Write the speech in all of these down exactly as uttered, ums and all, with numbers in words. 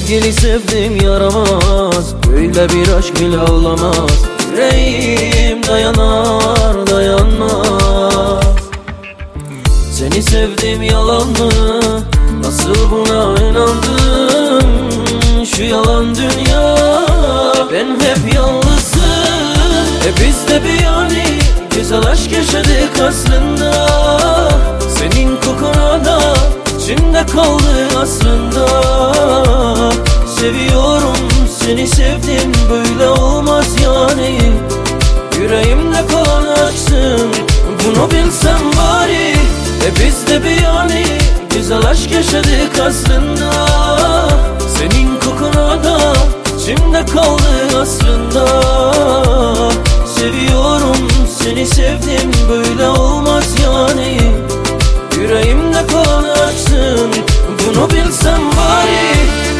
Sevgili sevdim yaramaz, böyle bir aşk bile olamaz. Yüreğim dayanar dayanmaz. Seni sevdim yalan mı? Nasıl buna inandın? Şu yalan dünya, ben hep yalnızım. E biz de bir yani güzel aşk yaşadık aslında. Senin kokuna da içimde kaldı aslında. Seviyorum seni sevdim, böyle olmaz yani. Yüreğimde kalan aşksın, bunu bilsem bari. E biz de bir yani güzel aşk yaşadık aslında. Senin kokuna da içimde kaldı aslında. Seviyorum seni sevdim, böyle olmaz yani. Yüreğimde kalan aşksın, bunu bilsem bari.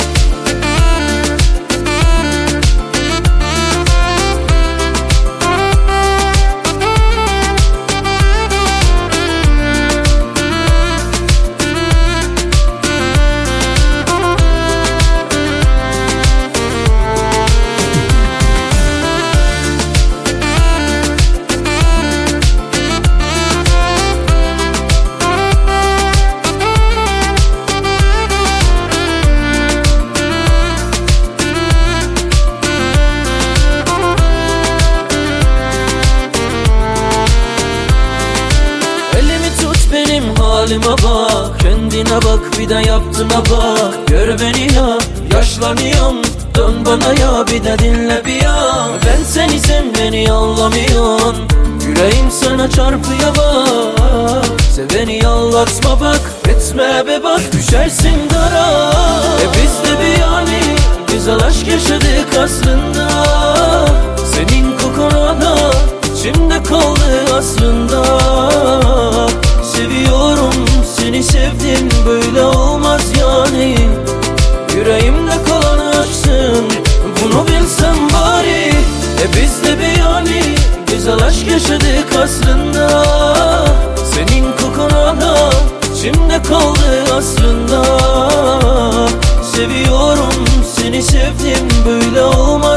Halime bak, kendine bak, bir de yaptığıma bak. Gör beni ya, yaşlanıyorum, dön bana ya, bir de dinle bir ya. Ben seni, sen beni anlamıyorsun. Yüreğim sana çarpıyor bak. Seveni yallatma bak, etme be bak, düşersin dara. E biz de bir yani güzel aşk yaşadık aslında. Senin kokuna da içimde kaldı aslında. Seviyorum seni sevdim, böyle olmaz yani. Yüreğimde kalan aşksın, bunu bilsem bari. E biz de bir yani güzel aşk yaşadık aslında. Senin kokuna da içimde kaldı aslında. Seviyorum seni sevdim, böyle olmaz